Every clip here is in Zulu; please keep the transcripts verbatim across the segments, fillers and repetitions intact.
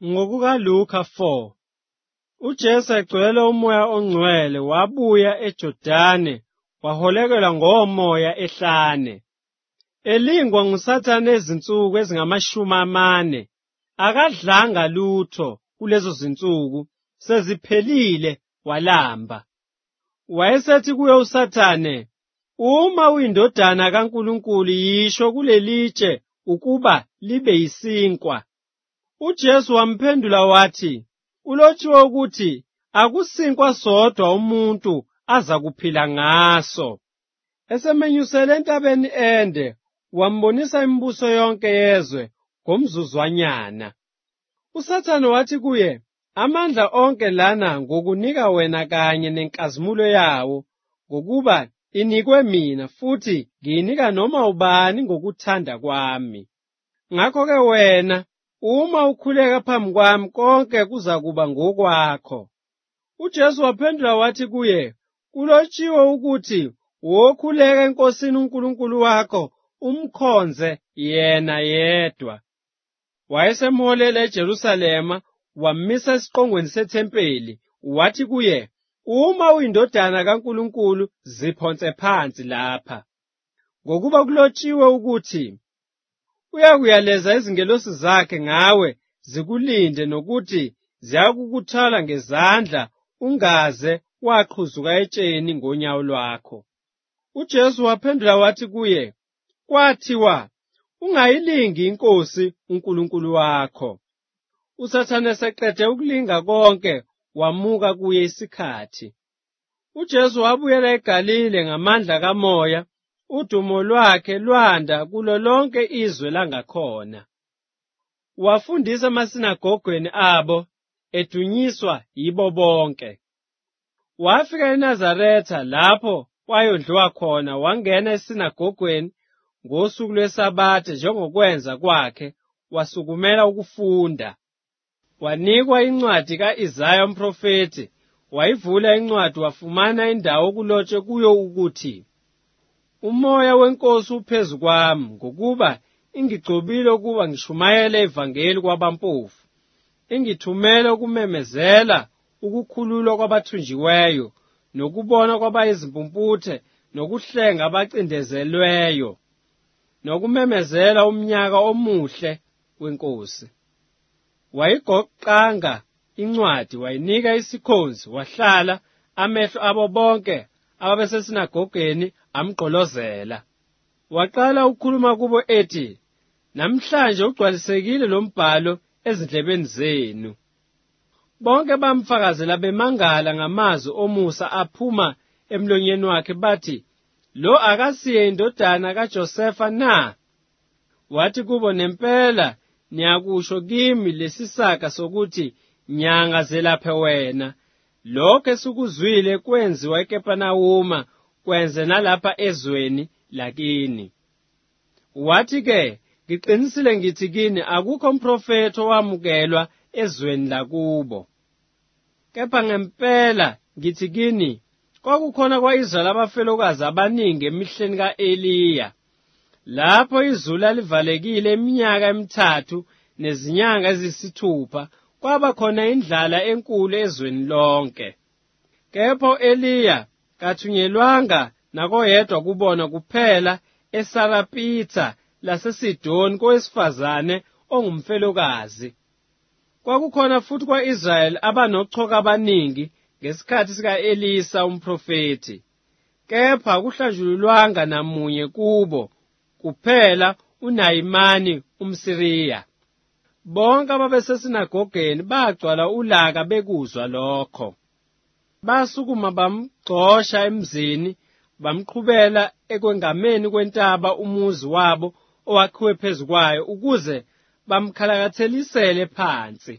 NgokukaLuka four, uJesu egcwele umoya ongcwele wabuya eJordani waholekelwa ngomoya ehlane. Elingwa nguSathane ezinsuku ezingamashumi amane, akadlanga lutho kulezo zinsuku, seziphelile walamba. Wayesethi kuye uSathane, "Uma uyindodana kaNkulunkulu yisho kulelitshe ukuba libe yisinkwa." UJesu wamphendula wathi, "Kulotshiwe ukuthi, akusinkwa sodwa umuntu aza kuphila ngaso." Esemenyusele entabeni ende, wambonisa imibuso yonke yezwe ngomzuzwanyana. USathane wathi kuye, "Amandla onke lana ngokunika wena kanye nenkazimulo yawo, ngokuba inikwe mina, futhi ngiyinika noma ubani ngokuthanda kwami. Ngakho-ke wena, uma ukhuleka phambi kwami, konke kuzakuba ngokwakho." UJesu waphendula wathi kuye, "Kulotshiwe ukuthi, wokhuleka eNkosini uNkulunkulu wakho, umkhonze yena yedwa." Wayesemholela eJerusalema, wamisa esiqongweni sethempeli, wathi kuye, "Uma uyindodana kaNkulunkulu, ziphonse phansi lapha. Ngokuba kulotshiwe ukuthi, uyakuyaleza izingelosi zakhe ngawe zikulinde nokuthi ziyakukuthwala ngezandla ungaze waqhuzuka etsheni ngonyawo lwakho." UJesu waphendula wathi kuye, "Kwathiwa, ungayilingi iNkosi uNkulunkulu wakho." USathane eseqede ukulinga konke, wamuka kuye isikhathi. UJesu wabuyela eGalile ngamandla kaMoya, udumo lwakhe lwanda kulo lonke izwe langakhona. Wafundisa emasinagogweni abo, edunyiswa yibo bonke. Wafika eNazaretha lapho wayondliwa khona, wangena esinagogweni ngosuku lweSabatha njengokwenza kwakhe, wasukumela ukufunda. Wanikwa incwadi ka-Isaya umprofethi, wayivula incwadi wafumana indawo okulotshwe kuyo ukuthi, "Umoya weNkosi uphezu kwami, ngokuba ingigcobile ukuba ngishumayele ivangeli kwabampofu, ingithumele ukumemezela ukukhululwa kwabathunjiweyo, nokubona kwabayizimpumputhe, nokuhlenga abacindezelweyo, nokumemezela umnyaka omuhle weNkosi." Wayigoqanga incwadi, wayinika isikhonzi, wahlala, amehlo abo bonke ababesesinagogeni amgqolozela. Waqala ukukhuluma kubo ethi, "Namhlanje ugcwalisekile lo mbhalo ezindlebeni zenu." Bonke bamfakazela bemangala ngamazwi omusa aphuma emlonyeni wakhe, bathi, "Lo akasiye indodana kaJosefa na?" Wathi kubo, "Nempela niyakusho kimi lesisaka sokuthi, nyanga zelaphe wena. Lokho esikuzwile kwenziwa eKapenawuma, kwenze nalapha ezweni lakini." Wathi-ke, "Ngiqinisile ngithi kini, akukho umprofethi owamukelwa ezweni lakubo. Kepha ngempela ngithi kini, kwakukhona kwa-Israyeli abafelokazi abaningi emihleni ka-Eliya, lapho izulu lalivalekile iminyaka emithathu nezinyanga eziyisithupha, kwaba khona indlala enkulu ezweni lonke. Kepha u-Eliya kathunyelwanga nakoyedwa kubona kuphela eSarapitha laseSidoni kowesifazane ongumfelokazi. Kwakukhona futhi kwa-Israyeli abanochuku abaningi ngesikhathi sika-Elisa umprofethi, kepha akuhlanjululwanga namunye kubo, kuphela uNahimani umSiriya. Bonke ababesesinagogeni bagcwala ulaka bekuzwa lokho. Basukuma bamgxosha emzini, bamqhubela ekwengameni kwentaba umuzi wabo owakhiwe phezu kwayo, ukuze bamkhalakathelisele phansi.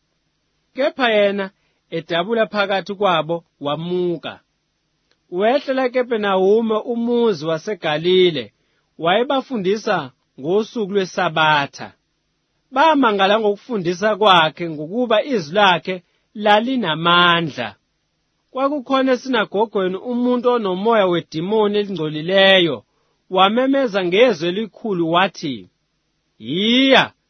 Kepha yena edabula phakathi kwabo wamuka. Wehlela eKapenawume, umuzi waseGalile, wayebafundisa ngosuku lweSabatha. Bamangala ngokufundisa kwakhe, ngokuba izwi lakhe lalinamandla. Kwakukhona esinagogweni umuntu onomoya wedimoni elingcolileyo, wamemeza ngezwi elikhulu wathi, "Yiya,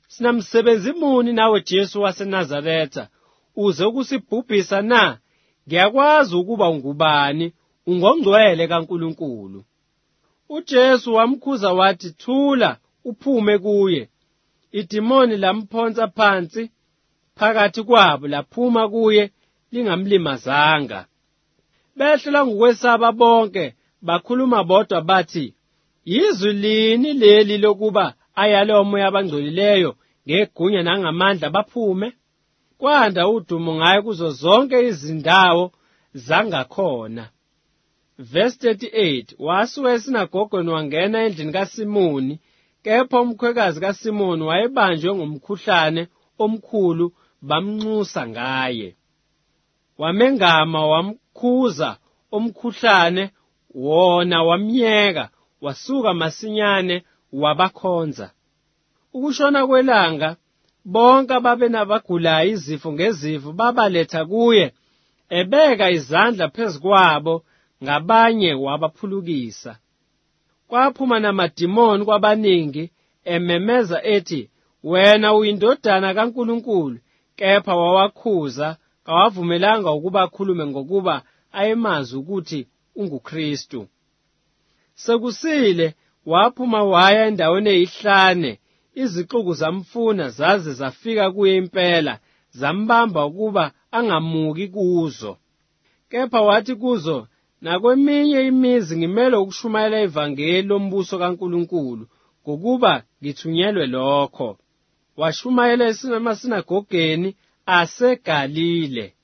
Sinamsebenzi muni nawe Jesu waseNazaretha, uze ukusibhubhisa na? Ngiyakwazi ukuba ungubani, ungongcwele kaNkulunkulu." UJesu wamkhuza wathi, "Thula, uphume kuye." Idimoni lamphonsa phansi phakathi kwabo, laphuma kuye lingamlimazanga. Behlela ngokwesaba bonke, bakhuluma bodwa bathi, "Yizwi lini leli lokuba ayale omoya abangcolileyo ngegunya nangamandla baphume?" Kwanda udumo ngaye kuzo zonke izindawo zangakhona. Verse thirty-eight, wasuka esinagogweni wangena endlini kaSimoni, kepha umkhwekazi kaSimoni wayebanjwe ngomkhuhlane omkhulu, bamnxusa ngaye. Wamengama wamkhuza omkhuhlane wona, wamyeka, wasuka masinyane wabakhonza. Ukushona kwelanga, bonke ababenabagulayo izifo ngezifo babaletha kuye, ebeka izandla phezu kwabo, ngabanye wabaphulukisa. Kwaphuma namadimoni kwabaningi, ememeza ethi, "Wena uyindodana kaNkulunkulu," kepha wawakhuza, kawavumelanga ukuba akhulume ngokuba ayemazi ukuthi unguKristu. Sekusile waphuma waya endaweni eyihlane, izixuku zamfuna zaze zafika kuye impela, zambamba ukuba angamuki kuzo. Kepha wathi kuzo, "Nakweminye imizi ngimele ukushumayela ivangeli lombuso kaNkulunkulu, ngokuba ngithunyelwe lokho." Washumayela esinamasinagodeni aseGalile.